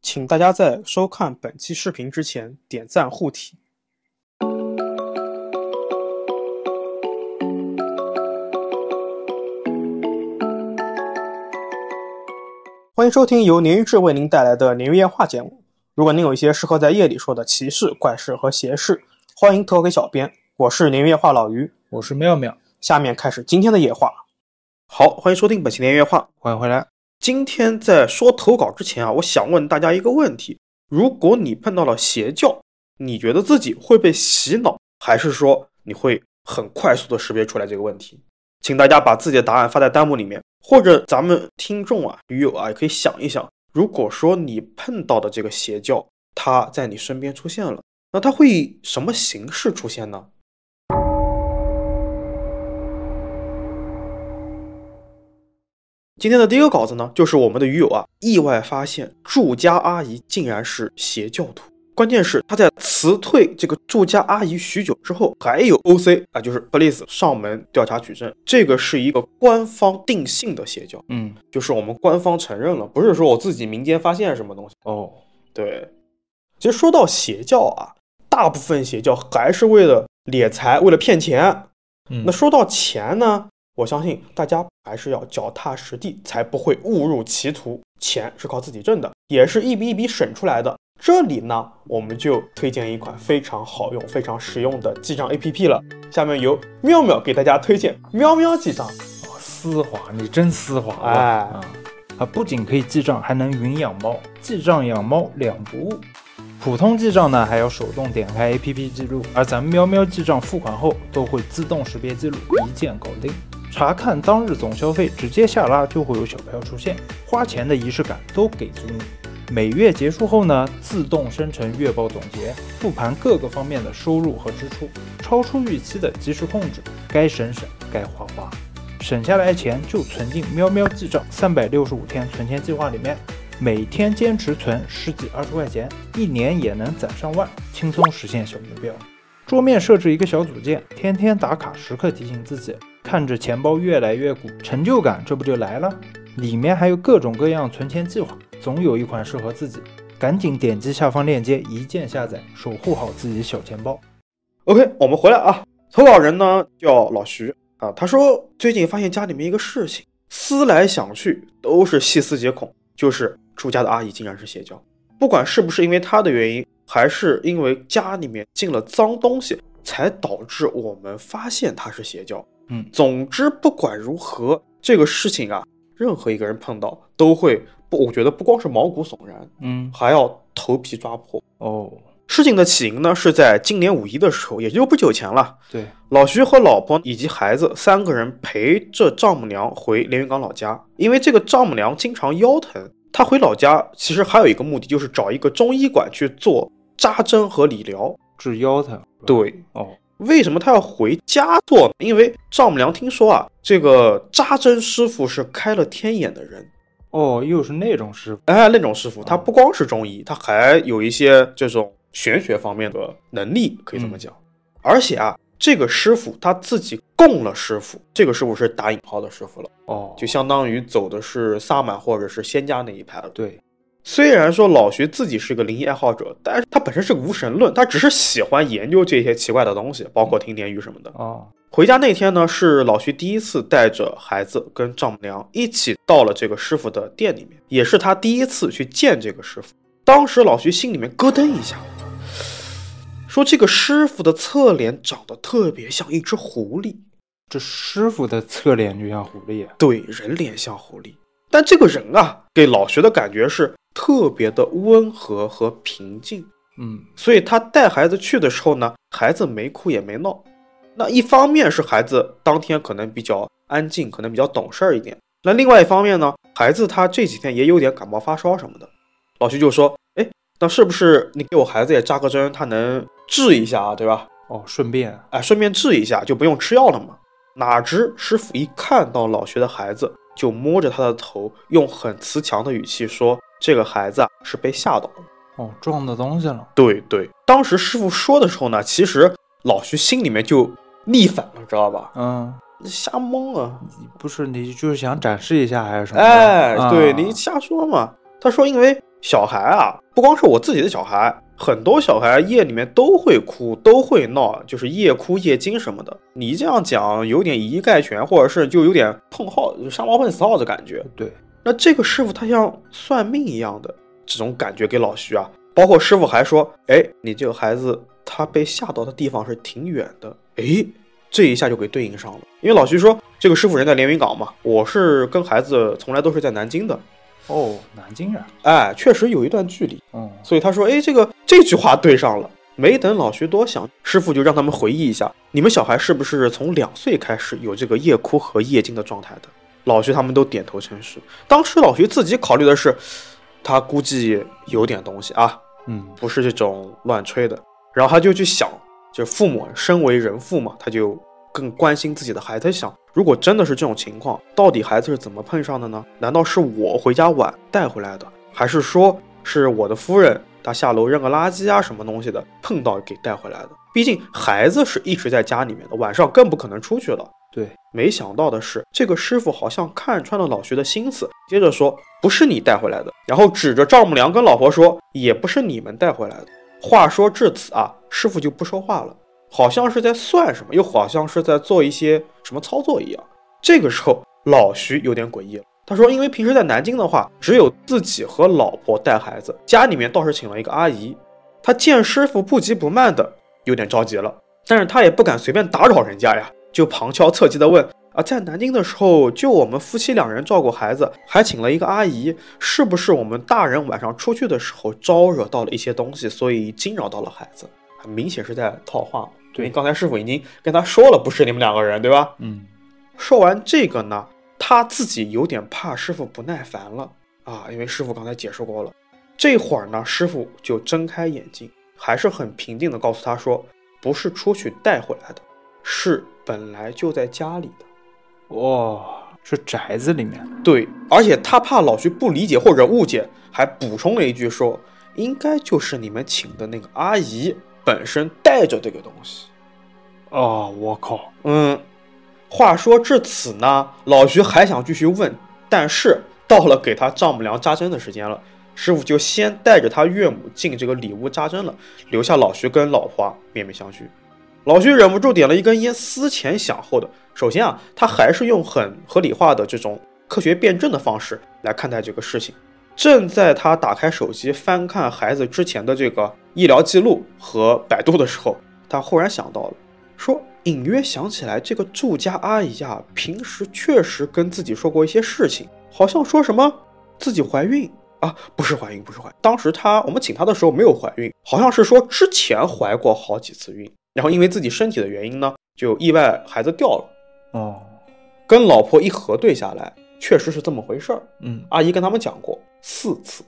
请大家在收看本期视频之前点赞护体。欢迎收听由鲶鱼志为您带来的鲶鱼夜话节目。如果您有一些适合在夜里说的奇事、怪事和邪事，欢迎投给小编。我是鲶鱼夜话老于， 我是妙妙。 下面开始今天的夜话。好，欢迎收听本期鲶鱼夜话， 欢迎回来。 今天在说投稿之前我想问大家一个问题：如果你碰到了邪教，你觉得自己会被洗脑，还是说你会很快速的识别出来这个问题？请大家把自己的答案发在弹幕里面，或者咱们听众鱼友也可以想一想，如果说你碰到的这个邪教它在你身边出现了，那它会以什么形式出现呢？今天的第一个稿子呢，就是我们的鱼友意外发现住家阿姨竟然是邪教徒。关键是他在辞退这个住家阿姨许久之后，还有 OC 就是 police 上门调查取证，这个是一个官方定性的邪教，就是我们官方承认了，不是说我自己民间发现什么东西。对，其实说到邪教大部分邪教还是为了敛财，为了骗钱。那说到钱呢，我相信大家还是要脚踏实地，才不会误入歧途。钱是靠自己挣的，也是一笔一笔省出来的。这里呢，我们就推荐一款非常好用、非常实用的记账 APP 了。下面由妙妙给大家推荐喵喵记账。 丝滑，你真丝滑不仅可以记账，还能云养猫，记账养猫两不误。普通记账呢，还要手动点开 APP 记录，而咱们喵喵记账付款后都会自动识别记录，一键搞定。查看当日总消费，直接下拉就会有小票出现，花钱的仪式感都给足你。每月结束后呢，自动生成月报总结，复盘各个方面的收入和支出，超出预期的及时控制，该省省，该花花。省下来钱就存进喵喵记账365天存钱计划里面，每天坚持存10几20块钱，一年也能攒上万，轻松实现小目标。桌面设置一个小组件，天天打卡，时刻提醒自己，看着钱包越来越鼓，成就感这不就来了？里面还有各种各样存钱计划，总有一款适合自己，赶紧点击下方链接，一键下载，守护好自己小钱包。 OK， 我们回来投稿人呢叫老徐他说最近发现家里面一个事情，思来想去都是细思极恐，就是住家的阿姨竟然是邪教。不管是不是因为他的原因，还是因为家里面进了脏东西，才导致我们发现他是邪教。总之不管如何，这个事情任何一个人碰到都会我觉得不光是毛骨悚然，还要头皮抓破。事情的起因呢，是在今年5·1的时候，也就不久前了。 对， 老徐和老婆以及孩子3个人陪着丈母娘回连云港老家，因为这个丈母娘经常腰疼，她回老家其实还有一个目的，就是找一个中医馆去做扎针和理疗， 治腰疼。 对，为什么她要回家做呢？因为丈母娘听说这个扎针师傅是开了天眼的人。 又是那种师傅。 那种师傅他不光是中医，他还有一些这种玄学方面的能力，可以这么讲。而且这个师傅他自己供了师傅，这个师傅是打引号的师傅了，就相当于走的是萨满或者是仙家那一派了。 对， 虽然说老徐自己是个灵异爱好者，但是他本身是个无神论，他只是喜欢研究这些奇怪的东西，包括听鲶鱼什么的。回家那天呢，是老徐第一次带着孩子跟丈母娘一起到了这个师傅的店里面，也是他第一次去见这个师傅。当时老徐心里面咯噔一下，说这个师傅的侧脸长得特别像一只狐狸。 这师傅的侧脸就像狐狸？ 对，人脸像狐狸。但这个人给老徐的感觉是特别的温和和平静。所以他带孩子去的时候呢，孩子没哭也没闹。那一方面是孩子当天可能比较安静，可能比较懂事一点。那另外一方面呢，孩子他这几天也有点感冒发烧什么的。老徐就说，那是不是你给我孩子也扎个针，他能治一下对吧？ 顺便治一下，就不用吃药了嘛。哪知师傅一看到老徐的孩子，就摸着他的头，用很慈祥的语气说，这个孩子是被吓到了。 撞到东西了。 对，当时师傅说的时候呢，其实老徐心里面就逆反了，知道吧？瞎蒙不是你就是想展示一下还是什么？ 对，你瞎说嘛。他说因为小孩啊，不光是我自己的小孩，很多小孩夜里面都会哭，都会闹，就是夜哭夜惊什么的。你这样讲有点以一概全，或者是就有点碰号，杀猫碰死耗的感觉。 对， 那这个师傅他像算命一样的这种感觉给老徐啊，包括师傅还说，哎，你这个孩子他被吓到的地方是挺远的，哎，这一下就给对应上了。因为老徐说这个师傅人在连云港嘛，我是跟孩子从来都是在南京的。 哦，南京人， 哎，确实有一段距离。所以他说，哎，这句话对上了。没等老徐多想，师傅就让他们回忆一下，你们小孩是不是从2岁开始有这个夜哭和夜惊的状态的？老徐他们都点头称是。当时老徐自己考虑的是，他估计有点东西啊，不是这种乱吹的。然后他就去想，就父母身为人父嘛，他就更关心自己的孩子，想如果真的是这种情况，到底孩子是怎么碰上的呢？难道是我回家晚带回来的，还是说是我的夫人她下楼扔个垃圾啊什么东西的碰到给带回来的？毕竟孩子是一直在家里面的，晚上更不可能出去了。 对， 没想到的是，这个师傅好像看穿了老徐的心思，接着说不是你带回来的，然后指着丈母娘跟老婆说也不是你们带回来的。话说至此啊，师傅就不说话了，好像是在算什么，又好像是在做一些什么操作一样。这个时候老徐有点诡异了，他说因为平时在南京的话只有自己和老婆带孩子，家里面倒是请了一个阿姨。他见师傅不急不慢的有点着急了，但是他也不敢随便打扰人家呀，就旁敲侧击的问啊，在南京的时候就我们夫妻2人照顾孩子，还请了一个阿姨，是不是我们大人晚上出去的时候招惹到了一些东西，所以惊扰到了孩子？很明显是在套话。对，刚才师傅已经跟他说了，不是你们2个人，对吧？说完这个呢，他自己有点怕师傅不耐烦了啊，因为师傅刚才解释过了。这会儿呢，师傅就睁开眼睛，还是很平静的告诉他说，不是出去带回来的，是本来就在家里的。 是宅子里面。 对，而且他怕老徐不理解或者误解，还补充了一句说，应该就是你们请的那个阿姨本身带着这个东西。 我靠。 话说至此呢，老徐还想继续问，但是到了给他丈母娘扎针的时间了，师傅就先带着他岳母进这个里屋扎针了，留下老徐跟老婆面面相觑。老徐忍不住点了一根烟，思前想后的。首先啊，他还是用很合理化的这种科学辩证的方式来看待这个事情。正在他打开手机翻看孩子之前的这个医疗记录和百度的时候，他忽然想到了，说隐约想起来这个住家阿姨啊，平时确实跟自己说过一些事情，好像说什么自己怀孕啊，不是怀孕，当时我们请她的时候没有怀孕，好像是说之前怀过好几次孕，然后因为自己身体的原因呢，就意外孩子掉了。跟老婆一核对下来，确实是这么回事儿。阿姨跟他们讲过4次。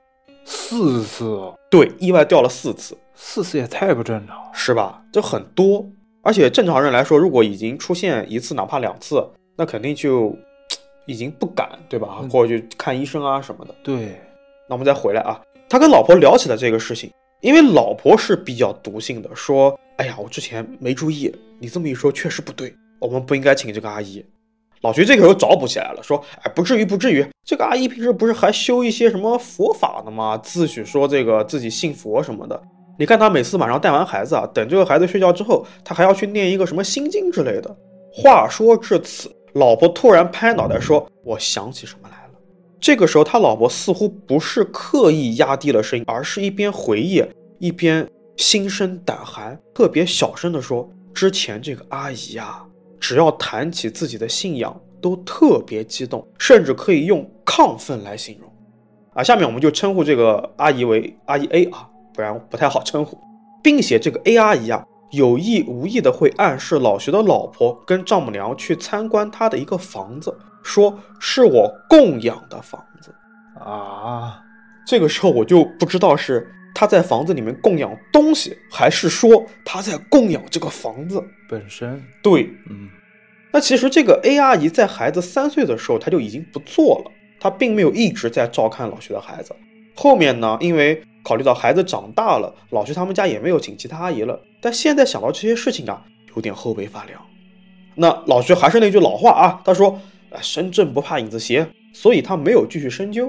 4次？ 对，意外掉了4次。 4次也太不正常了， 是吧？这很多。而且正常人来说，如果已经出现1次哪怕2次，那肯定就已经不敢，对吧？或者就看医生啊什么的。 对。 那我们再回来啊，他跟老婆聊起了这个事情，因为老婆是比较毒性的，说哎呀，我之前没注意，你这么一说确实不对，我们不应该请这个阿姨。老徐这个时候找补起来了，说哎，不至于，这个阿姨平时不是还修一些什么佛法的吗？自诩说这个自己信佛什么的。你看他每次晚上带完孩子啊，等这个孩子睡觉之后，他还要去念一个什么心经之类的。话说至此，老婆突然拍脑袋说，我想起什么来了。这个时候他老婆似乎不是刻意压低了声音，而是一边回忆一边心生胆寒，特别小声的说，之前这个阿姨啊，只要谈起自己的信仰都特别激动，甚至可以用亢奋来形容啊。下面我们就称呼这个阿姨为阿姨 A 啊，不然不太好称呼。并且这个 A 阿姨啊，有意无意的会暗示老徐的老婆跟丈母娘去参观她的一个房子，说是我供养的房子啊。 这个时候我就不知道是他在房子里面供养东西，还是说他在供养这个房子本身。 对，那其实这个 A 阿姨在孩子3岁的时候，她就已经不做了，她并没有一直在照看老徐的孩子。后面呢，因为考虑到孩子长大了，老徐他们家也没有请其他阿姨了，但现在想到这些事情啊，有点后背发凉。那老徐还是那句老话啊，他说深圳不怕影子斜，所以他没有继续深究。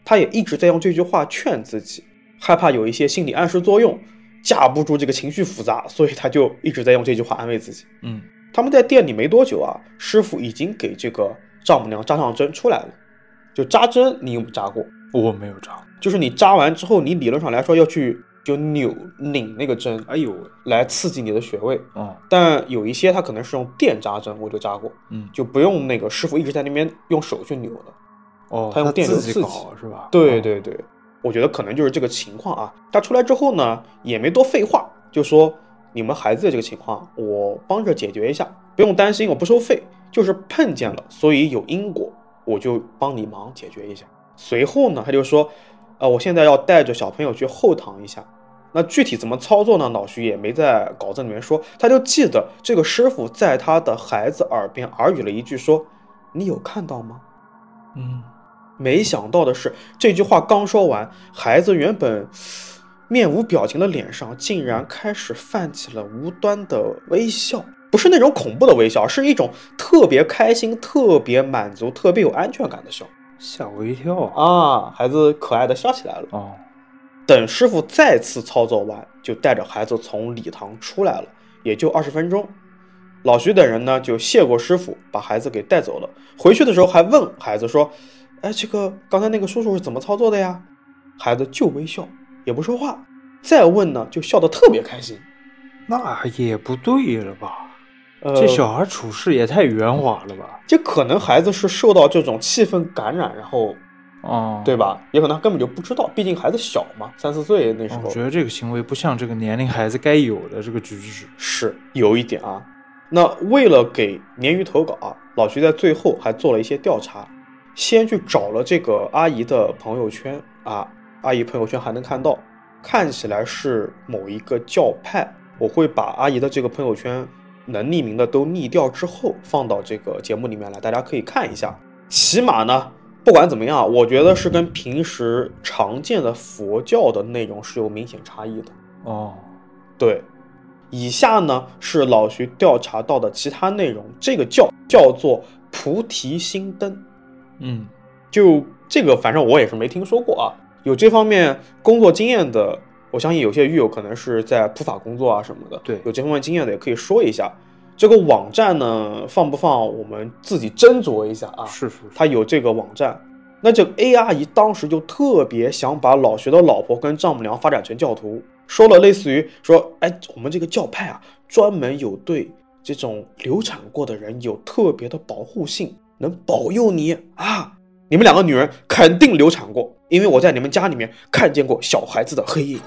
他也一直在用这句话劝自己，害怕有一些心理暗示作用，架不住这个情绪复杂，所以他就一直在用这句话安慰自己。他们在店里没多久啊，师傅已经给这个丈母娘扎上针出来了。就扎针，你有没有扎过？ 我没有扎， 就是你扎完之后，你理论上来说要去就拧那个针， 哎呦， 来刺激你的穴位。但有一些它可能是用电扎针，我就扎过，就不用那个师傅一直在那边用手去扭的。他用电流刺激是吧？ 对对对，我觉得可能就是这个情况啊。他出来之后呢，也没多废话，就说你们孩子的这个情况，我帮着解决一下，不用担心，我不收费，就是碰见了，所以有因果。我就帮你忙解决一下。随后呢，他就说，我现在要带着小朋友去后堂一下。那具体怎么操作呢？老徐也没在稿子里面说，他就记得这个师傅在他的孩子耳边耳语了一句说：“你有看到吗？”没想到的是，这句话刚说完，孩子原本面无表情的脸上竟然开始泛起了无端的微笑。不是那种恐怖的微笑，是一种特别开心、特别满足、特别有安全感的笑。 吓我一跳啊！孩子可爱的笑起来了。等师傅再次操作完，就带着孩子从礼堂出来了，也就20分钟。老徐等人呢就谢过师傅，把孩子给带走了。回去的时候还问孩子说：“这个刚才那个叔叔是怎么操作的呀？”孩子就微笑，也不说话。再问呢，就笑得特别开心。 那也不对了吧？这小孩处事也太圆滑了吧？ 这可能孩子是受到这种气氛感染，然后，对吧？也可能他根本就不知道，毕竟孩子小嘛，3、4岁那时候。 我觉得这个行为不像这个年龄孩子该有的这个举止， 是有一点啊。那为了给鲶鱼投稿啊，老徐在最后还做了一些调查，先去找了这个阿姨的朋友圈啊，阿姨朋友圈还能看到，看起来是某一个教派。我会把阿姨的这个朋友圈能匿名的都匿掉之后放到这个节目里面来，大家可以看一下。起码呢，不管怎么样，我觉得是跟平时常见的佛教的内容是有明显差异的。对，以下呢是老徐调查到的其他内容。这个叫做菩提心灯。就这个反正我也是没听说过啊。有这方面工作经验的，我相信有些狱友可能是在普法工作啊什么的， 对， 有这方面经验的也可以说一下。这个网站呢，放不放我们自己斟酌一下啊。 是， 他有这个网站。那这个 A 阿姨当时就特别想把老徐的老婆跟丈母娘发展成教徒，说了类似于说，我们这个教派啊，专门有对这种流产过的人有特别的保护性，能保佑你啊。你们2个女人肯定流产过，因为我在你们家里面看见过小孩子的黑夜。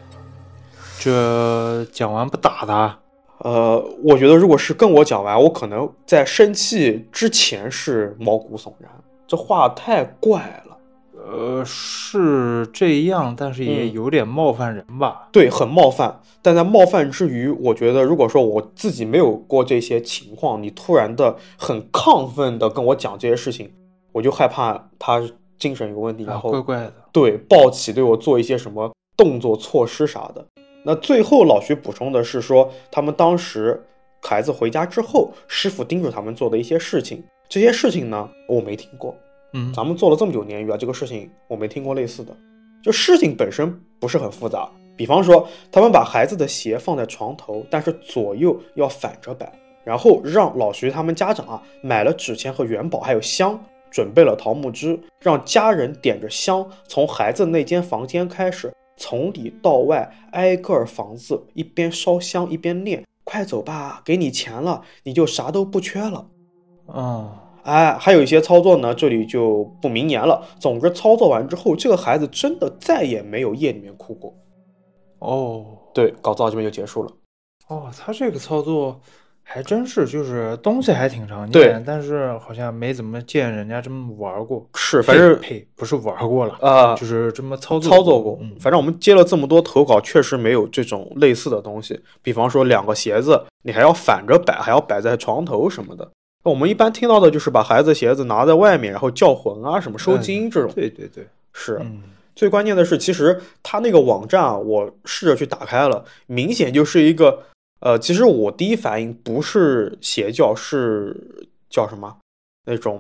这讲完不打他？ 我觉得如果是跟我讲完，我可能在生气之前是毛骨悚然，这话太怪了。 是这样，但是也有点冒犯人吧？ 对，很冒犯。但在冒犯之余，我觉得如果说我自己没有过这些情况，你突然的很亢奋的跟我讲这些事情，我就害怕他精神有问题，然后怪怪的， 对，暴起对我做一些什么动作措施啥的。那最后老徐补充的是说，他们当时孩子回家之后，师傅叮嘱他们做的一些事情。这些事情呢，我没听过。咱们做了这么久鲶鱼啊，这个事情我没听过类似的。就事情本身不是很复杂，比方说他们把孩子的鞋放在床头，但是左右要反着摆，然后让老徐他们家长啊买了纸钱和元宝还有香，准备了桃木枝，让家人点着香，从孩子那间房间开始，从里到外挨个房子一边烧香一边念：快走吧，给你钱了，你就啥都不缺了。还有一些操作呢，这里就不明言了。总之操作完之后，这个孩子真的再也没有夜里面哭过。对，稿子到这边就结束了。 他这个操作还真是，就是东西还挺常见，但是好像没怎么见人家这么玩过。 是，反正不是玩过了就是这么操作过。 反正我们接了这么多投稿，确实没有这种类似的东西。比方说2个鞋子，你还要反着摆，还要摆在床头什么的。我们一般听到的就是把孩子鞋子拿在外面，然后叫魂啊，什么收金这种。 对， 是。最关键的是，其实他那个网站啊，我试着去打开了，明显就是一个其实我第一反应不是邪教，是叫什么那种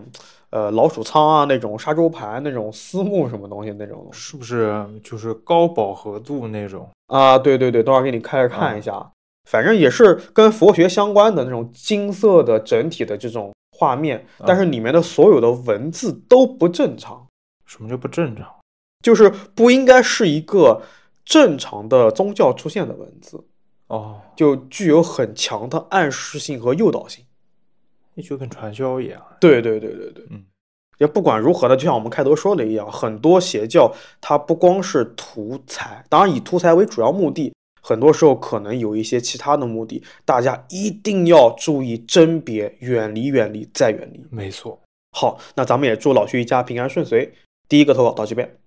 老鼠仓啊，那种沙洲盘，那种丝木什么东西那种东西， 是不是就是高饱和度那种啊？对对对，等会儿给你开着看一下，反正也是跟佛学相关的那种金色的整体的这种画面，但是里面的所有的文字都不正常。 什么就不正常？ 就是不应该是一个正常的宗教出现的文字。就具有很强的暗示性和诱导性， 就跟传销一样。 对，也不管如何呢，就像我们开头说的一样，很多邪教它不光是图财，当然以图财为主要目的，很多时候可能有一些其他的目的，大家一定要注意甄别，远离再远离。 没错。 好，那咱们也祝老徐一家平安顺遂。第一个投稿到这边。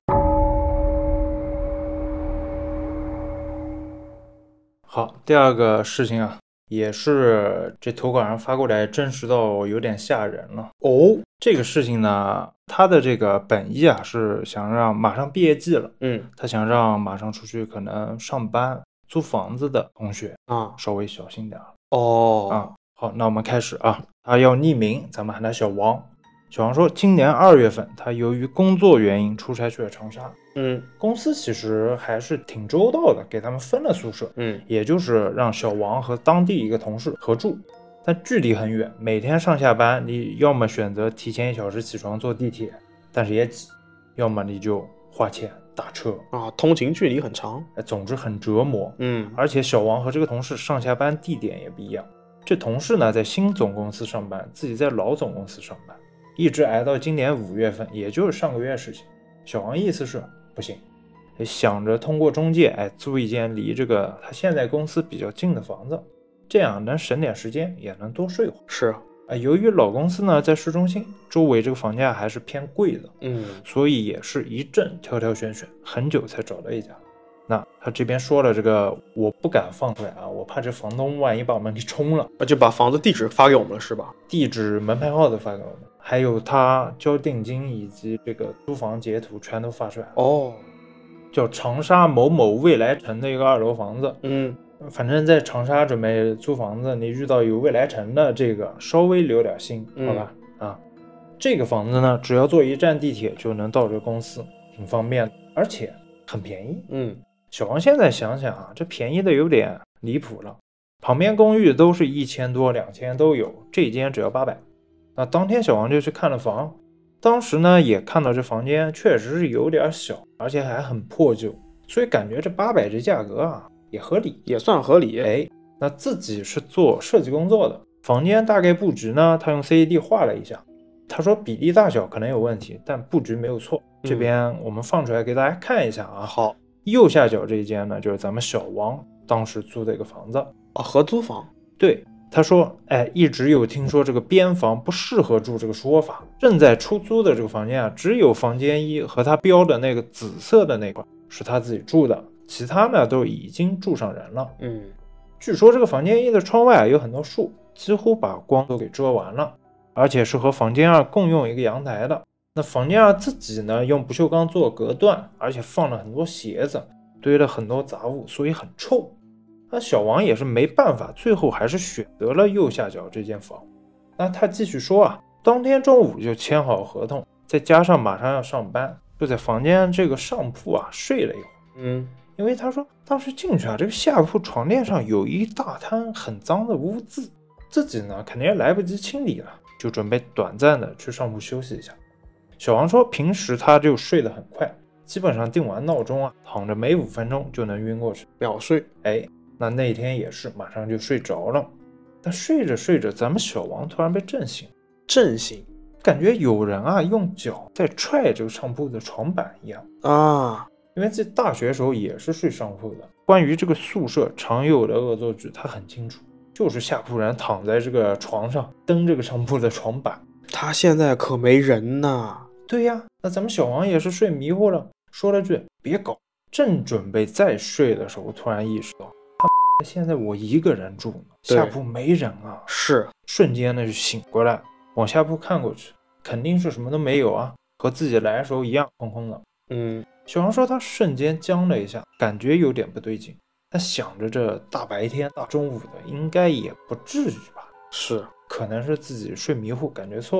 好，第二个事情啊，也是这投稿上发过来，真实到有点吓人了。这个事情呢，他的这个本意啊，是想让马上毕业季了，他想让马上出去可能上班、租房子的同学稍微小心点。好，那我们开始啊。他要匿名，咱们喊他小王。小王说，今年2月份，他由于工作原因出差去了长沙。公司其实还是挺周到的，给他们分了宿舍。也就是让小王和当地一个同事合住，但距离很远，每天上下班，你要么选择提前1小时起床坐地铁，但是也挤；要么你就花钱打车通勤距离很长， 总之很折磨。而且小王和这个同事上下班地点也不一样，这同事呢在新总公司上班，自己在老总公司上班，一直挨到今年5月份，也就是上个月事情。小王意思是不行，想着通过中介租一间离这个他现在公司比较近的房子，这样能省点时间，也能多睡会。 是由于老公司呢在市中心，周围这个房价还是偏贵的，所以也是一阵挑挑选选，很久才找到一家。那他这边说了，这个我不敢放出来啊，我怕这房东万一把我们给冲了。 就把房子地址发给我们了是吧？ 地址、门牌号都发给我们，还有他交定金以及这个租房截图全都发出来了。叫长沙某某未来城的一个2楼房子。反正在长沙准备租房子，你遇到有未来城的这个稍微留点心，好吧？这个房子呢，只要坐1站地铁就能到这个公司，挺方便的，而且很便宜。小王现在想想啊，这便宜的有点离谱了。旁边公寓都是1000多、2000都有，这间只要800。那当天小王就去看了房，当时呢也看到这房间确实是有点小，而且还很破旧，所以感觉这800这价格啊也合理， 也算合理。 那自己是做设计工作的，房间大概布局呢，他用 CAD 画了一下，他说比例大小可能有问题，但布局没有错。这边我们放出来给大家看一下啊。 好， 右下角这一间呢，就是咱们小王当时租的一个房子合租房。 对，他说一直有听说这个边房不适合住这个说法，正在出租的这个房间啊，只有房间1和他标的那个紫色的那块是他自己住的，其他呢都已经住上人了。据说这个房间1的窗外有很多树，几乎把光都给遮完了，而且是和房间2共用一个阳台的。那房间2自己呢用不锈钢做隔断，而且放了很多鞋子，堆了很多杂物，所以很臭。那小王也是没办法，最后还是选择了右下角这间房。那他继续说啊，当天中午就签好合同，再加上马上要上班，就在房间这个上铺啊睡了一会儿。因为他说当时进去啊，这个下铺床垫上有一大滩很脏的污渍，自己呢肯定也来不及清理了，就准备短暂的去上铺休息一下。小王说平时他就睡得很快，基本上定完闹钟啊，躺着没5分钟就能晕过去， 秒睡。 那天也是马上就睡着了。但睡着睡着，咱们小王突然被震醒，感觉有人啊用脚在踹这个上铺的床板一样因为在大学时候也是睡上铺的，关于这个宿舍常有的恶作剧他很清楚，就是下铺人躺在这个床上蹬这个上铺的床板。 他现在可没人呢。 对呀，那咱们小王也是睡迷糊了，说了句别搞，正准备再睡的时候，突然意识到现在我一个人住呢，下铺没人啊。 是， 瞬间呢就醒过来，往下铺看过去，肯定是什么都没有啊，和自己来的时候一样，空空的。小王说他瞬间僵了一下，感觉有点不对劲，他想着这大白天大中午的应该也不至于吧， 是， 可能是自己睡迷糊感觉错了。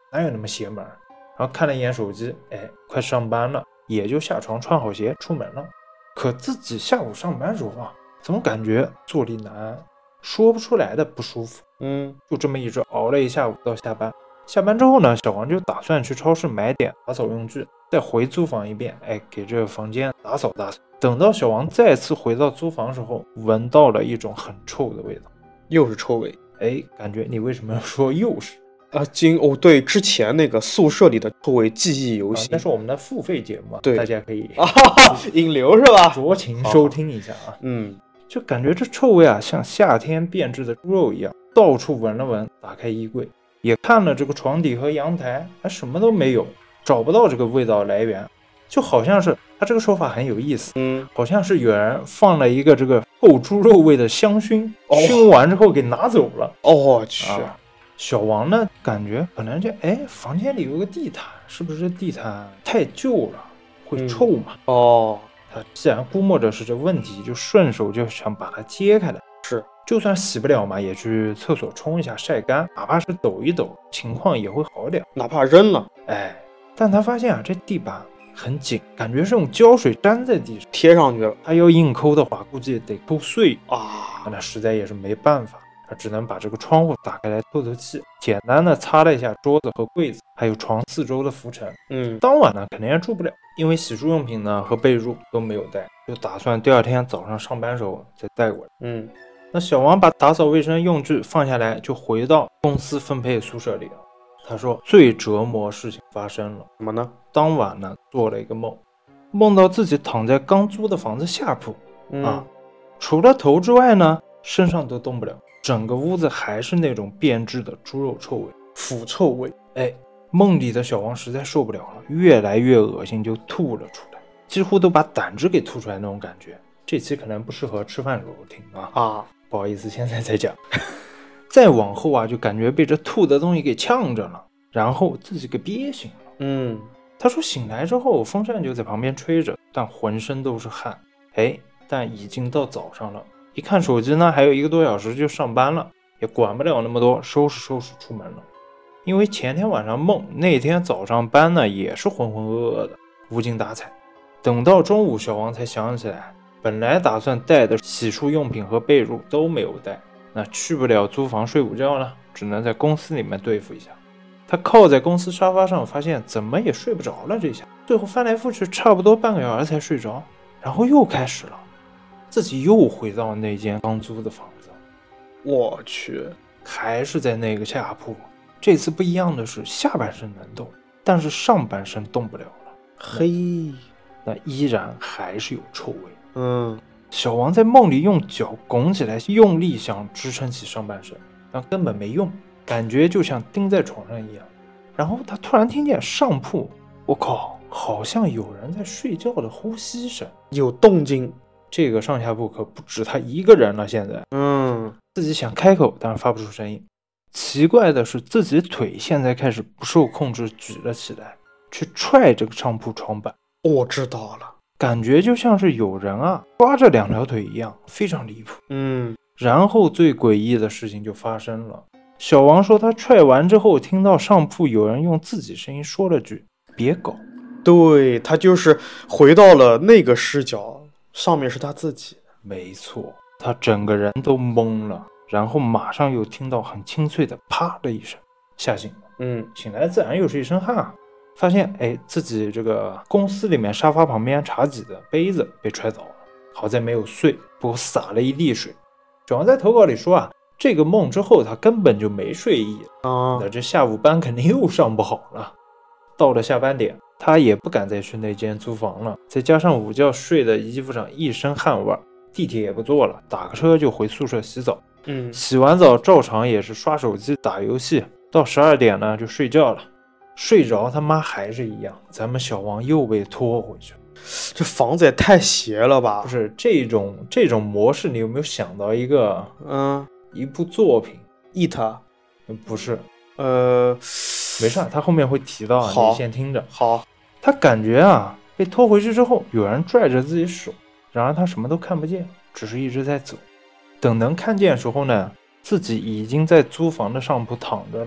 哪有那么邪门？然后看了一眼手机，快上班了，也就下床穿好鞋出门了。可自己下午上班时候啊，怎么感觉坐立难安，说不出来的不舒服。就这么一直熬了一下午到下班。下班之后呢，小王就打算去超市买点打扫用具，再回租房一遍，给这个房间打扫打扫。等到小王再次回到租房时候，闻到了一种很臭的味道， 又是臭味。 感觉你为什么要说又是？ 对，之前那个宿舍里的臭味记忆犹新。 那是我们的付费节目， 对， 大家可以引流是吧？ 酌情收听一下啊。就感觉这臭味啊，像夏天变质的猪肉一样，到处闻了闻，打开衣柜，也看了这个床底和阳台，什么都没有，找不到这个味道来源，就好像是他这个说法很有意思，好像是有人放了一个这个臭猪肉味的香薰，熏完之后给拿走了。 我去。 小王呢，感觉可能这房间里有个地毯，是不是地毯太旧了，会臭嘛？他既然估摸着是这问题，就顺手就想把它揭开来。 是， 就算洗不了嘛，也去厕所冲一下晒干，哪怕是抖一抖，情况也会好点。 哪怕扔了， 但他发现啊，这地板很紧，感觉是用胶水粘在地上贴上去了。 他要硬抠的话，估计得抠碎啊。 那实在也是没办法。他只能把这个窗户打开来透透气，简单的擦了一下桌子和柜子，还有床四周的浮尘。当晚呢肯定也住不了，因为洗漱用品呢和被褥都没有带，就打算第二天早上上班时候再带过来。那小王把打扫卫生用具放下来，就回到公司分配宿舍里了。他说最折磨事情发生了。 什么呢？ 当晚呢做了一个梦，梦到自己躺在刚租的房子下铺，除了头之外呢，身上都动不了。整个屋子还是那种变质的猪肉臭味， 腐臭味。 梦里的小王实在受不了了，越来越恶心，就吐了出来，几乎都把胆汁给吐出来那种感觉。这期可能不适合吃饭时候听不好意思，现在再讲。再往后啊，就感觉被这吐的东西给呛着了，然后自己给憋醒了。他说醒来之后，风扇就在旁边吹着，但浑身都是汗。但已经到早上了。一看手机呢，还有1个多小时就上班了，也管不了那么多，收拾收拾出门了。因为前天晚上梦，那天早上班呢也是浑浑噩噩的，无精打采。等到中午，小王才想起来，本来打算带的洗漱用品和被褥都没有带，那去不了租房睡午觉了，只能在公司里面对付一下。他靠在公司沙发上，发现怎么也睡不着了，这下最后翻来覆去差不多半个小时才睡着，然后又开始了。自己又回到那间刚租的房子， 我去， 还是在那个下铺。这次不一样的是，下半身能动，但是上半身动不了了。那依然还是有臭味。小王在梦里用脚拱起来，用力想支撑起上半身，但根本没用，感觉就像钉在床上一样。然后他突然听见上铺，我靠，好像有人在睡觉的呼吸声， 有动静。 这个上下铺可不止他一个人了，现在。自己想开口，但是发不出声音。奇怪的是，自己腿现在开始不受控制举了起来，去踹这个上铺床板。 我知道了， 感觉就像是有人抓着2条腿一样，非常离谱。然后最诡异的事情就发生了。小王说他踹完之后，听到上铺有人用自己声音说了句别搞。 对，他就是回到了那个视角，上面是他自己。 没错，他整个人都懵了，然后马上又听到很清脆的啪的一声，吓醒了。醒来自然又是一身汗发现自己这个公司里面沙发旁边茶几的杯子被踹倒了，好在没有碎，不过洒了一地水。小王在投稿里说这个梦之后他根本就没睡意那这下午班肯定又上不好了。到了下班点，他也不敢再去那间租房了，再加上午觉睡的衣服上一身汗味，地铁也不坐了，打个车就回宿舍洗澡。洗完澡照常也是刷手机打游戏，到12点呢就睡觉了。睡着他妈还是一样，咱们小王又被拖回去了。 这房子也太邪了吧？ 不是这种模式，你有没有想到一个一部作品 ？It 不是没事，他后面会提到你先听着。 好， 他感觉被拖回去之后，有人拽着自己手，然而他什么都看不见，只是一直在走。等能看见的时候呢，自己已经在租房的上铺躺着了。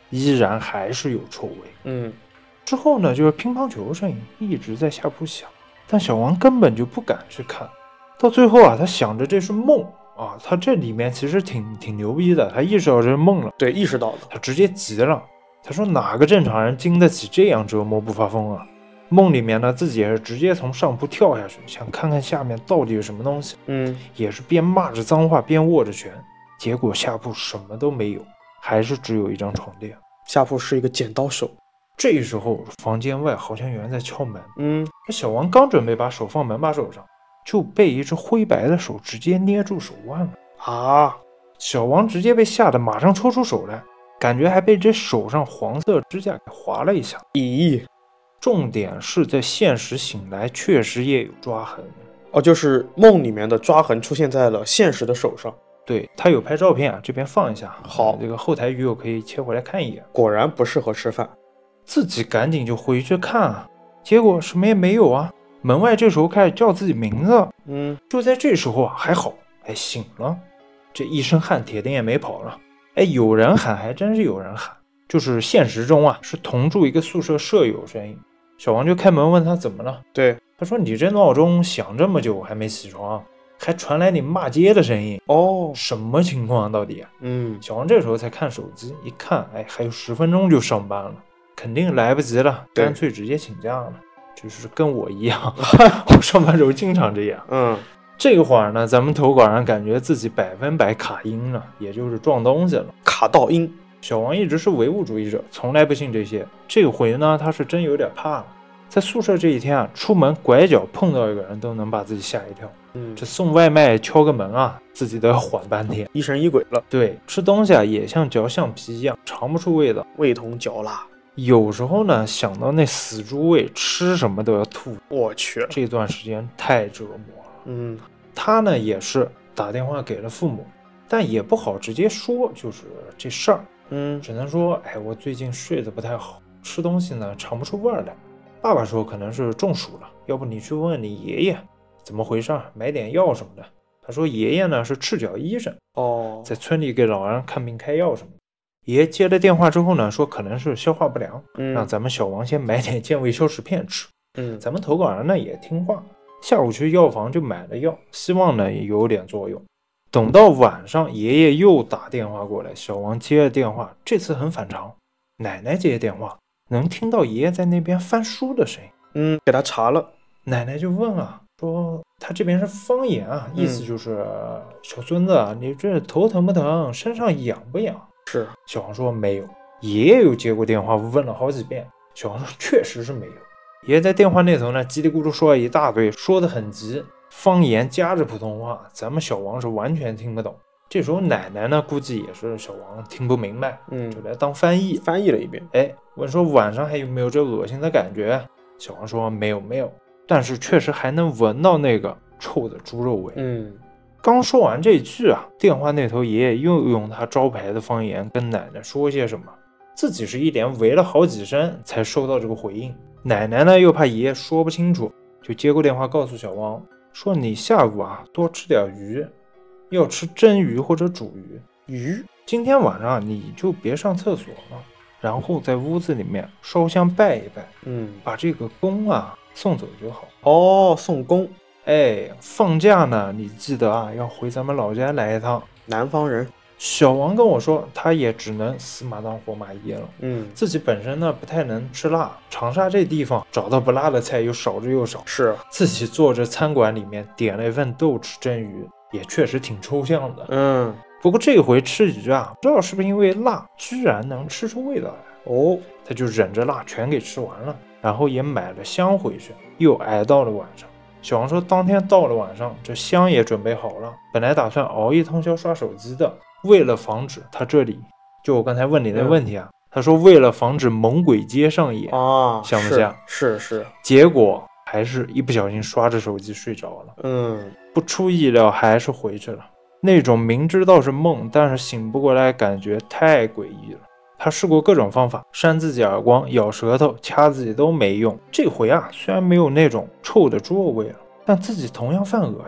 依然还是有臭味。之后呢，就是乒乓球声音一直在下铺响，但小王根本就不敢去看。到最后啊，他想着这是梦啊，他这里面其实挺牛逼的，他意识到这是梦了。 对，意识到了， 他直接急了，他说哪个正常人经得起这样折磨不发疯啊？梦里面呢，自己也是直接从上铺跳下去，想看看下面到底有什么东西。也是边骂着脏话边握着拳，结果下铺什么都没有，还是只有一张床垫。 下铺是一个剪刀手。 这时候房间外好像有人在敲门。小王刚准备把手放门把手上，就被一只灰白的手直接捏住手腕了啊！ 小王直接被吓得马上抽出手来，感觉还被这手上黄色指甲给划了一下。 咦， 重点是在现实醒来确实也有抓痕。 就是梦里面的抓痕出现在了现实的手上。 对，他有拍照片啊，这边放一下。 好， 这个后台鱼友可以切回来看一眼。 果然不适合吃饭， 自己赶紧就回去看啊，结果什么也没有啊。门外这时候开始叫自己名字。就在这时候啊，还好，醒了，这一身汗铁定也没跑了。有人喊，还真是有人喊，就是现实中啊，是同住一个宿舍舍友声音。小王就开门问他怎么了。 对， 他说你这闹钟响这么久还没起床，还传来你骂街的声音。什么情况啊到底？小王这时候才看手机，一看，还有10分钟就上班了，肯定来不及了，干脆直接请假了。就是跟我一样，我上班时候经常这样。这个会儿呢，咱们投稿人感觉自己100%卡音了，也就是撞东西了， 卡到音。 小王一直是唯物主义者，从来不信这些。这回呢，他是真有点怕了。在宿舍这一天啊，出门拐角碰到一个人都能把自己吓一跳。这送外卖敲个门啊，自己都要缓半天， 疑神疑鬼了。 对，吃东西啊也像嚼橡皮一样，尝不出味道， 味同嚼蜡。 有时候呢，想到那死猪味，吃什么都要吐。 我去， 这段时间太折磨了。他呢也是打电话给了父母，但也不好直接说就是这事儿。只能说，我最近睡得不太好，吃东西呢尝不出味儿来。爸爸说可能是中暑了，要不你去问问你爷爷怎么回事，买点药什么的。他说爷爷呢是赤脚医生，在村里给老人看病开药什么的。爷爷接了电话之后呢，说可能是消化不良，让咱们小王先买点健胃消食片吃。咱们投稿人呢也听话，下午去药房就买了药，希望呢也有点作用。等到晚上，爷爷又打电话过来，小王接了电话，这次很反常，奶奶接电话，能听到爷爷在那边翻书的声音。 给他查了， 奶奶就问啊，说他这边是方言啊，意思就是小孙子啊，你这头疼不疼，身上痒不痒？ 是。 小王说没有。爷爷又接过电话问了好几遍，小王说确实是没有。爷爷在电话那头呢叽里咕噜说了一大堆，说得很急，方言夹着普通话，咱们小王是完全听不懂。这时候奶奶呢估计也是小王听不明白，就来当翻译了一遍。 问说晚上还有没有这恶心的感觉？小王说没有，但是确实还能闻到那个臭的猪肉味。刚说完这句啊，电话那头爷爷又用他招牌的方言跟奶奶说些什么，自己是一连喂了好几声才收到这个回应。奶奶呢又怕爷爷说不清楚，就接过电话告诉小王说你下午啊多吃点鱼，要吃蒸鱼或者煮鱼。今天晚上你就别上厕所了，然后在屋子里面烧香拜一拜，把这个公啊送走就好。 送公。 放假呢你记得啊要回咱们老家来一趟。 南方人。 小王跟我说他也只能死马当活马医了。自己本身呢不太能吃辣，长沙这地方找到不辣的菜又少之又少， 是自己坐着餐馆里面点了一份豆豉蒸鱼，也确实挺抽象的。不过这回吃鱼啊，不知道是不是因为辣居然能吃出味道来，他就忍着辣全给吃完了，然后也买了香回去，又挨到了晚上。小王说当天到了晚上，这香也准备好了，本来打算熬一通宵刷手机的，为了防止他这里就我刚才问你的问题啊，他说为了防止猛鬼街上演像不像？ 是。 结果还是一不小心刷着手机睡着了。不出意料还是回去了。那种明知道是梦但是醒不过来感觉太诡异了。他试过各种方法，扇自己耳光，咬舌头，掐自己都没用。这回啊，虽然没有那种臭的猪肉味了，但自己同样犯恶心。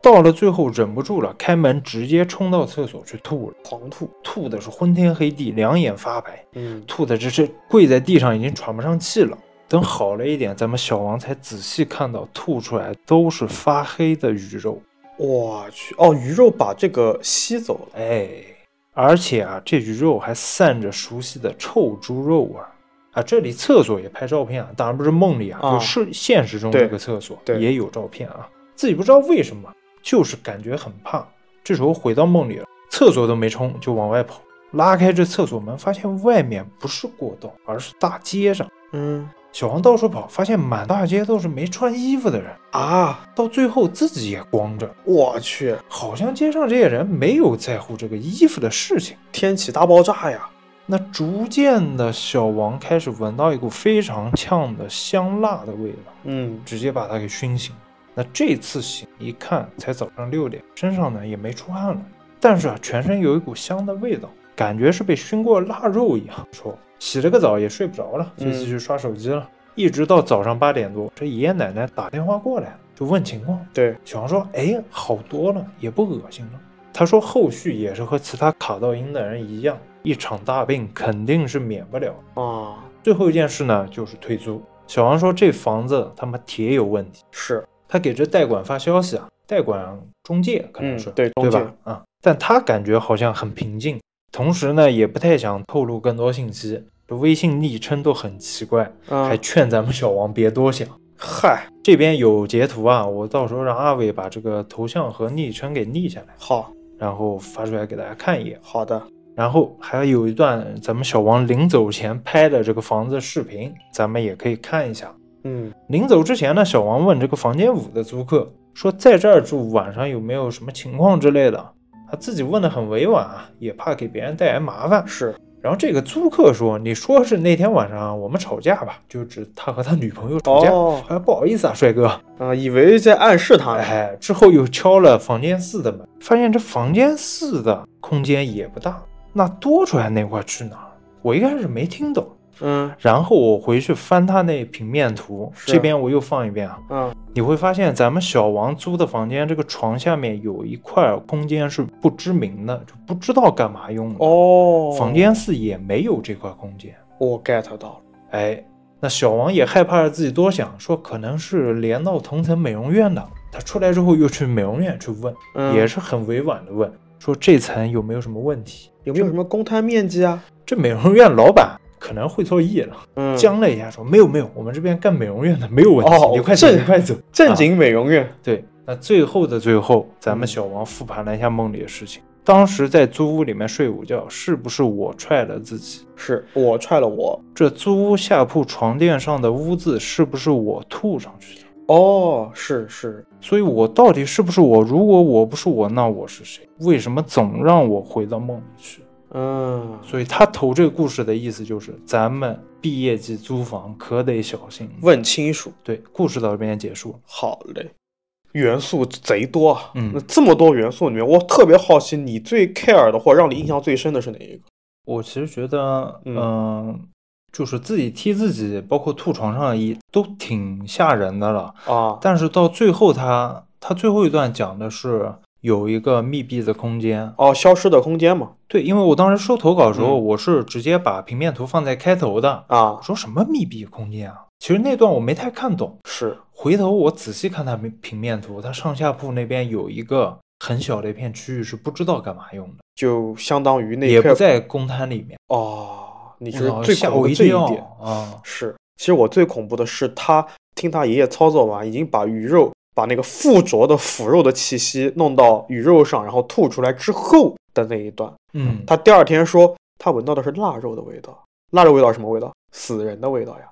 到了最后忍不住了，开门直接冲到厕所去吐了， 狂吐的是昏天黑地，两眼发白，吐的这是跪在地上已经喘不上气了。等好了一点，咱们小王才仔细看到吐出来都是发黑的鱼肉。 我去，哦，鱼肉把这个吸走了， 哎，而且啊，这鱼肉还散着熟悉的臭猪肉味啊！这里厕所也拍照片啊，当然不是梦里啊，就是现实中这个厕所也有照片啊。自己不知道为什么，就是感觉很怕。这时候回到梦里了，厕所都没冲就往外跑，拉开这厕所门，发现外面不是过道，而是大街上。小王到处跑，发现满大街都是没穿衣服的人啊，到最后自己也光着。 我去， 好像街上这些人没有在乎这个衣服的事情。 天启大爆炸呀！ 那逐渐的，小王开始闻到一股非常呛的香辣的味道，直接把他给熏醒。那这次醒一看才早上6点，身上呢也没出汗了，但是啊全身有一股香的味道，感觉是被熏过腊肉一样。说洗了个澡也睡不着了，就继续刷手机了，一直到早上8点多，这爷爷奶奶打电话过来就问情况。 对， 小王说好多了，也不恶心了。他说后续也是和其他卡到阴的人一样，一场大病肯定是免不了啊。最后一件事呢就是退租。小王说这房子他妈铁有问题， 是他给这代管发消息啊，代管中介可能是、 对中介吧啊，但他感觉好像很平静，同时呢也不太想透露更多信息，这微信昵称都很奇怪，还劝咱们小王别多想。 嗨， 这边有截图啊，我到时候让阿伟把这个头像和昵称给立下来， 好， 然后发出来给大家看一眼。 好的。 然后还有一段咱们小王临走前拍的这个房子视频，咱们也可以看一下。临走之前呢，小王问这个房间5的租客说，在这儿住晚上有没有什么情况之类的。他自己问的很委婉啊，也怕给别人带来麻烦。 是。然后这个租客说，你说是那天晚上我们吵架吧，就指他和他女朋友吵架。不好意思啊帅哥以为在暗示他呢。 之后又敲了房间4的门，发现这房间4的空间也不大，那多出来那块去哪儿？我一开始没听懂。然后我回去翻他那平面图，这边我又放一遍啊。你会发现咱们小王租的房间这个床下面有一块空间是不知名的，就不知道干嘛用的。房间4也没有这块空间。 我 get 到了。 那小王也害怕自己多想，说可能是连到同层美容院的。他出来之后又去美容院去问，也是很委婉的问，说这层有没有什么问题， 有没有什么公摊面积啊？ 这美容院老板可能会错意了，僵了一下说没有，我们这边干美容院的没有问题，你快走，你快走， 正经美容院。 对，那最后的最后，咱们小王复盘了一下梦里的事情。当时在租屋里面睡午觉，是不是我踹了自己？ 是我踹了我。 这租屋下铺床垫上的污渍是不是我吐上去的？ 是。 所以我到底是不是我？如果我不是我，那我是谁？为什么总让我回到梦里去？所以他投这个故事的意思就是，咱们毕业季租房可得小心， 问清楚。 对，故事到这边结束。 好嘞，元素贼多啊。那这么多元素里面，我特别好奇，你最 care 的或让你印象最深的是哪一个？ 我其实觉得，就是自己踢自己，包括吐床上也都挺吓人的了啊。但是到最后他最后一段讲的是有一个密闭的空间， 消失的空间嘛。 对，因为我当时收投稿的时候，我是直接把平面图放在开头的啊，说什么密闭空间啊？其实那段我没太看懂， 是回头我仔细看它平面图，它上下铺那边有一个很小的一片区域是不知道干嘛用的， 就相当于那也不在公摊里面。 你是最恐怖的这一点啊！ 是，其实我最恐怖的是他听他爷爷操作完，已经把鱼肉把那个附着的腐肉的气息弄到鱼肉上，然后吐出来之后的那一段。他第二天说他闻到的是腊肉的味道。腊肉味道是什么味道？死人的味道呀！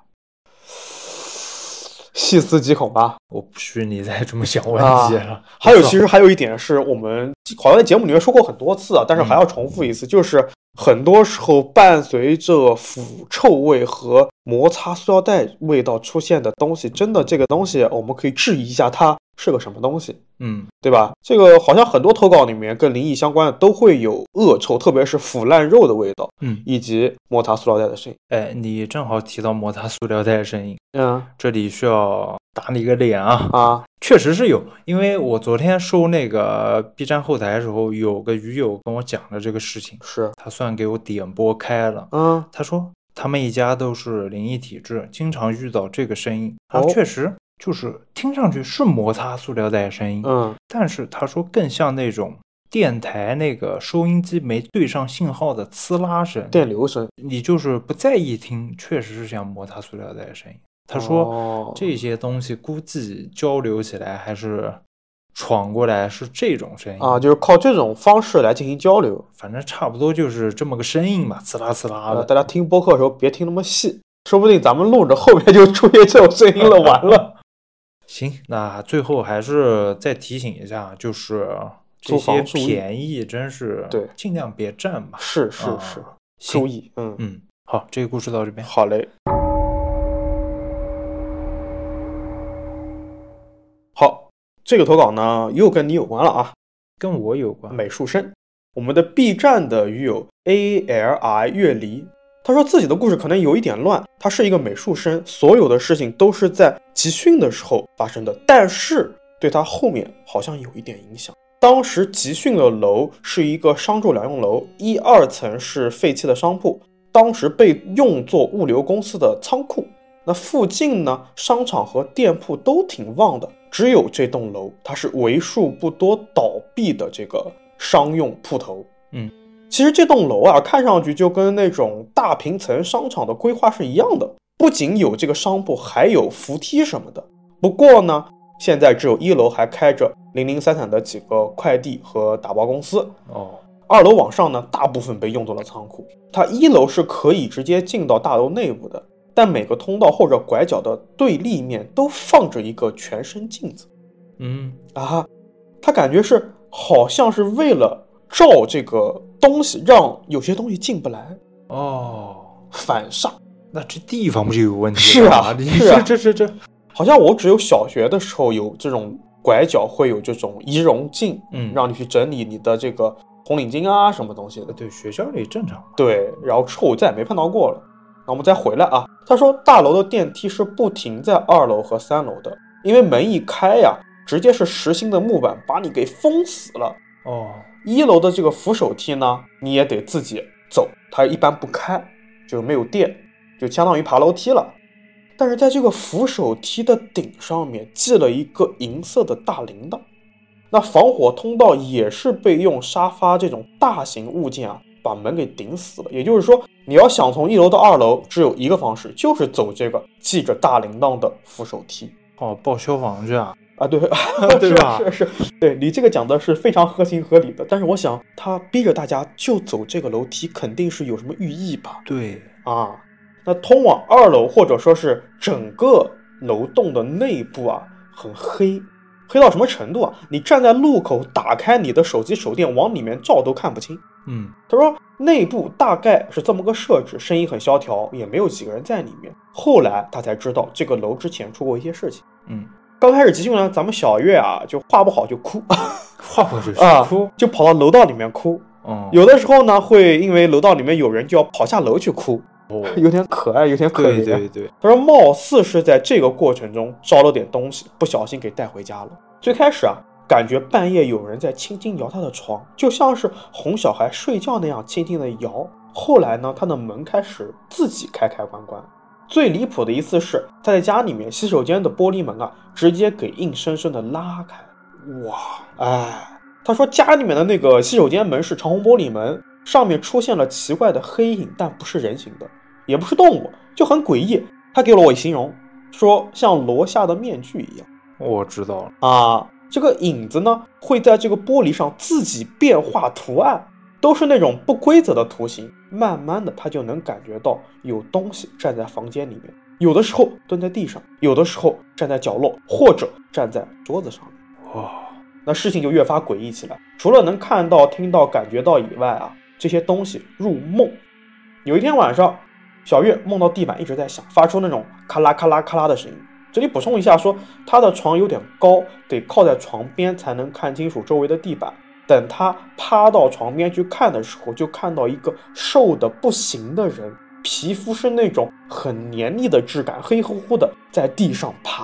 细思极恐吧？ 我不许你再这么想问题了。 其实还有一点是我们好像在节目里面说过很多次啊，但是还要重复一次，就是很多时候伴随着腐臭味和摩擦塑料袋味道出现的东西，真的这个东西我们可以质疑一下它是个什么东西，对吧？这个好像很多投稿里面跟灵异相关的都会有恶臭，特别是腐烂肉的味道，以及摩擦塑料袋的声音。 你正好提到摩擦塑料袋的声音， 这里需要打你个脸啊！确实是有，因为我昨天收那个 B 站后台的时候，有个鱼友跟我讲了这个事情， 是他算给我点播开了。他说他们一家都是灵异体质，经常遇到这个声音，确实就是听上去是摩擦塑料袋的声音，但是他说更像那种电台那个收音机没对上信号的呲啦声、 电流声， 你就是不在意听，确实是像摩擦塑料袋的声音。他说这些东西估计交流起来还是闯过来是这种声音就是靠这种方式来进行交流， 反正差不多就是这么个声音嘛，呲啦呲啦的。 大家听播客的时候别听那么细，说不定咱们录着后面就出现这种声音了，完了。 行，那最后还是再提醒一下，就是这些便宜真是尽量别占吧。 是，注意。 好，这个故事到这边。 好嘞。好，这个投稿呢又跟你有关了啊， 跟我有关。 美术生，我们的 B 站的鱼友 ALI 月离，他说自己的故事可能有一点乱，他是一个美术生，所有的事情都是在集训的时候发生的，但是对他后面好像有一点影响。当时集训的楼是一个商住两用楼，1、2层是废弃的商铺，当时被用作物流公司的仓库。那附近呢，商场和店铺都挺旺的，只有这栋楼它是为数不多倒闭的这个商用铺头。其实这栋楼啊，看上去就跟那种大平层商场的规划是一样的，不仅有这个商铺，还有扶梯什么的。不过呢，现在只有1楼还开着零零散散的几个快递和打包公司。2楼往上呢，大部分被用作了仓库。它1楼是可以直接进到大楼内部的，但每个通道或者拐角的对立面都放着一个全身镜子。他感觉是好像是为了照这个东西，让有些东西进不来。反煞。 那这地方不就有问题？ 是啊， 这好像我只有小学的时候有这种拐角会有这种仪容镜，让你去整理你的这个红领巾啊什么东西的。 对，学校里正常。 对，然后之后我再也没碰到过了。那我们再回来啊，他说大楼的电梯是不停在2楼和3楼的，因为门一开呀，直接是实心的木板把你给封死了。1楼的这个扶手梯呢，你也得自己走，它一般不开，就没有电，就相当于爬楼梯了。但是在这个扶手梯的顶上面系了一个银色的大铃铛，那防火通道也是被用沙发这种大型物件把门给顶死了。也就是说，你要想从1楼到2楼，只有一个方式，就是走这个系着大铃铛的扶手梯。 报消防去啊？ 对对吧？是，对，你这个讲的是非常合情合理的。但是我想，他逼着大家就走这个楼梯，肯定是有什么寓意吧？ 对那通往2楼或者说是整个楼栋的内部很黑到什么程度你站在路口，打开你的手机手电往里面照都看不清。他说内部大概是这么个设置，声音很萧条，也没有几个人在里面。后来他才知道这个楼之前出过一些事情。刚开始集训呢，咱们小月就画不好就哭， 画不好就哭， 就跑到楼道里面哭。有的时候呢，会因为楼道里面有人，就要跑下楼去哭。有点可爱，有点可怜。 对。 他说貌似是在这个过程中招了点东西，不小心给带回家了。最开始感觉半夜有人在轻轻摇他的床，就像是哄小孩睡觉那样轻轻的摇。后来呢，他的门开始自己开关。最离谱的一次是他在家里面洗手间的玻璃门直接给硬生生的拉开。他说家里面的那个洗手间门是长虹玻璃门，上面出现了奇怪的黑影，但不是人形的，也不是动物，就很诡异。他给了我形容，说像罗夏的面具一样。 我知道了这个影子呢会在这个玻璃上自己变化图案，都是那种不规则的图形。慢慢的他就能感觉到有东西站在房间里面，有的时候蹲在地上，有的时候站在角落，或者站在桌子上面。那事情就越发诡异起来。除了能看到、听到、感觉到以外这些东西入梦。有一天晚上，小月梦到地板一直在响，发出那种咔啦咔啦咔啦的声音。这里补充一下说，她的床有点高，得靠在床边才能看清楚周围的地板。等她趴到床边去看的时候，就看到一个瘦的不行的人，皮肤是那种很黏腻的质感，黑乎乎的在地上爬，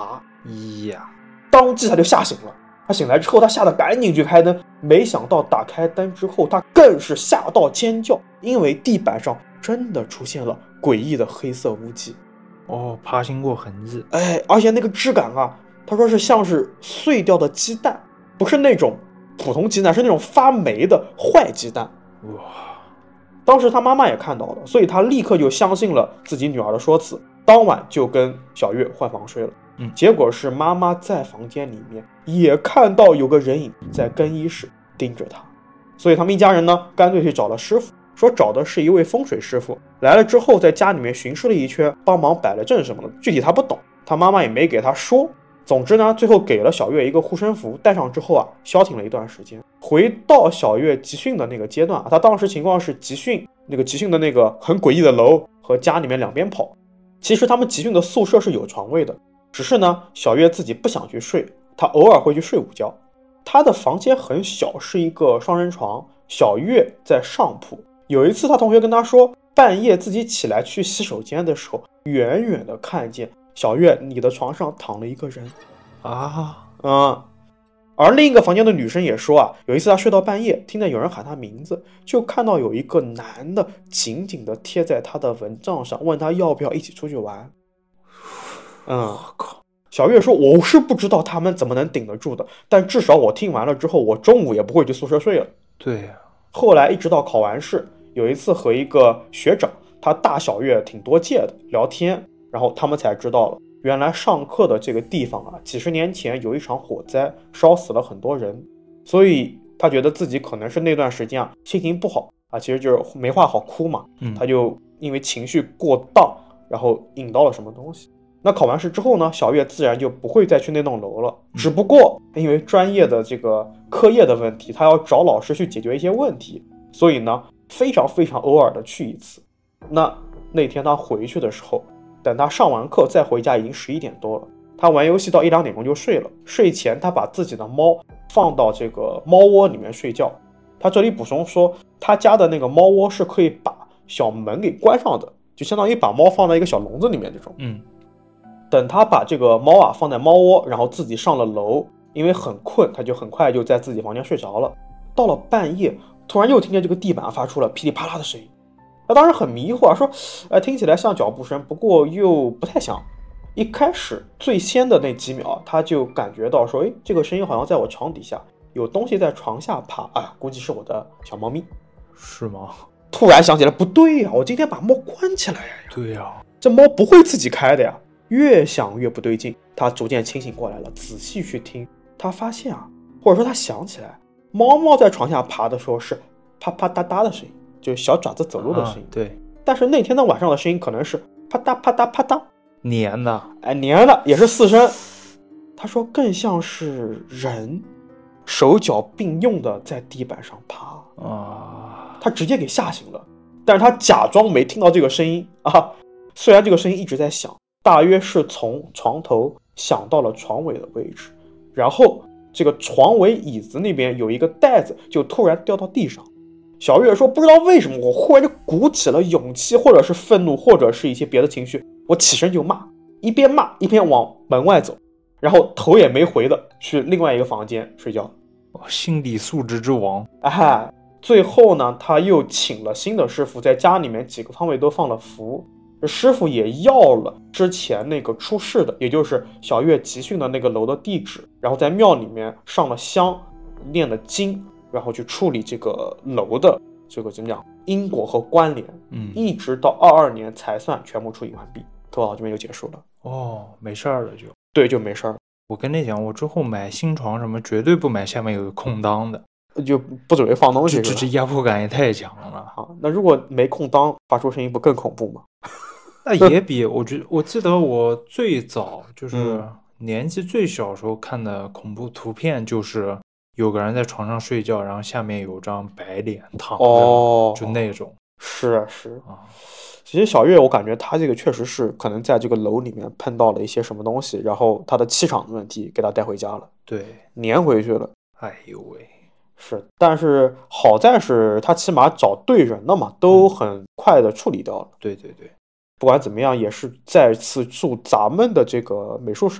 呀， 当即他就吓醒了。他醒来之后，他吓得赶紧去开灯，没想到打开灯之后，他更是吓到尖叫，因为地板上真的出现了诡异的黑色污迹。 哦，爬行过痕迹。 而且那个质感啊，他说是像是碎掉的鸡蛋，不是那种普通鸡蛋，是那种发霉的坏鸡蛋。 哇！ 当时他妈妈也看到了，所以他立刻就相信了自己女儿的说辞，当晚就跟小月换房睡了。结果是妈妈在房间里面也看到有个人影在更衣室盯着她，所以他们一家人呢，干脆去找了师傅，说找的是一位风水师傅。来了之后，在家里面巡视了一圈，帮忙摆了阵什么的，具体他不懂，他妈妈也没给他说。总之呢，最后给了小月一个护身符，戴上之后啊，消停了一段时间。回到小月集训的那个阶段啊，他当时情况是集训的那个很诡异的楼和家里面两边跑。其实他们集训的宿舍是有床位的，只是呢，小月自己不想去睡，她偶尔会去睡午觉。她的房间很小，是一个双人床，小月在上铺。有一次，她同学跟她说，半夜自己起来去洗手间的时候，远远的看见小月你的床上躺了一个人啊。 而另一个房间的女生也说啊，有一次她睡到半夜，听见有人喊她名字，就看到有一个男的紧紧的贴在她的蚊帐上，问她要不要一起出去玩。我靠！小月说，我是不知道他们怎么能顶得住的，但至少我听完了之后，我中午也不会去宿舍睡了。 对呀。 后来一直到考完试，有一次和一个学长，他大小月挺多届的，聊天，然后他们才知道了，原来上课的这个地方啊，几十年前有一场火灾，烧死了很多人，所以他觉得自己可能是那段时间啊心情不好啊，其实就是没话好哭嘛，他就因为情绪过荡，然后引到了什么东西。那考完试之后呢，小月自然就不会再去那栋楼了，只不过因为专业的这个课业的问题，他要找老师去解决一些问题，所以呢非常非常偶尔的去一次。那天他回去的时候，等他上完课再回家已经11点多了，他玩游戏到1、2点钟就睡了。睡前他把自己的猫放到这个猫窝里面睡觉。他这里补充说，他家的那个猫窝是可以把小门给关上的，就相当于把猫放在一个小笼子里面这种。等他把这个猫啊放在猫窝，然后自己上了楼，因为很困，他就很快就在自己房间睡着了。到了半夜，突然又听见这个地板发出了噼里啪啦的声音。他当时很迷惑，说听起来像脚步声，不过又不太像。一开始最先的那几秒，他就感觉到说，这个声音好像在我床底下，有东西在床下爬，估计是我的小猫咪。 是吗？ 突然想起来，不对呀，我今天把猫关起来呀。 对呀， 这猫不会自己开的呀。越想越不对劲，他逐渐清醒过来了，仔细去听，他发现啊，或者说他想起来，猫在床下爬的时候是啪啪嗒嗒的声音，就是小爪子走路的声音。 对。 但是那天的晚上的声音可能是啪嗒啪嗒啪嗒， 黏的， 黏的也是4声。他说更像是人手脚并用的在地板上爬他直接给吓醒了，但是他假装没听到这个声音啊，虽然这个声音一直在响。大约是从床头响到了床尾的位置，然后这个床尾椅子那边有一个袋子就突然掉到地上。小月说，不知道为什么我忽然就鼓起了勇气，或者是愤怒，或者是一些别的情绪，我起身就骂，一边骂一边往门外走，然后头也没回的去另外一个房间睡觉。 心理素质之王。 最后呢，他又请了新的师傅，在家里面几个方位都放了符。师傅也要了之前那个出事的，也就是小月集训的那个楼的地址，然后在庙里面上了香，念了经，然后去处理这个楼的这个怎么讲因果和关联。一直到22年才算全部处理完毕，投稿这边就结束了。 没事了就。 对，就没事儿。 我跟你讲，我之后买新床什么绝对不买下面有个空当的， 就不准备放东西。 这压迫感也太强了。 那如果没空当发出声音不更恐怖吗？ 那也比我记得我最早就是年纪最小时候看的恐怖图片，就是有个人在床上睡觉，然后下面有张白脸躺着，就那种。 是。其实小月我感觉他这个确实是可能在这个楼里面碰到了一些什么东西，然后他的气场的问题给他带回家了， 对， 粘回去了。 哎呦喂。 是，但是好在是他起码找对人了嘛，都很快的处理掉了。 对。 不管怎么样，也是再次祝咱们的这个美术生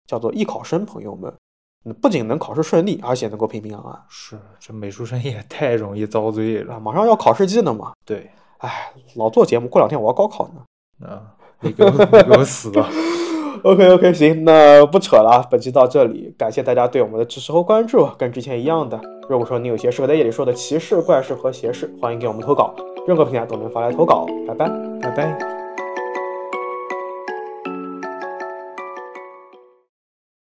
叫做艺考生朋友们，不仅能考试顺利，而且能够平平安安。 是，这美术生也太容易遭罪了。 马上要考试季了嘛。 对， 哎，老做节目，过2天我要高考呢。 你给我死了。 OK， 行，那不扯了，本期到这里，感谢大家对我们的支持和关注，跟之前一样的，如果说你有些适合在夜里说的奇事、怪事和邪事，欢迎给我们投稿，任何平台都能发来投稿，拜拜， 拜拜。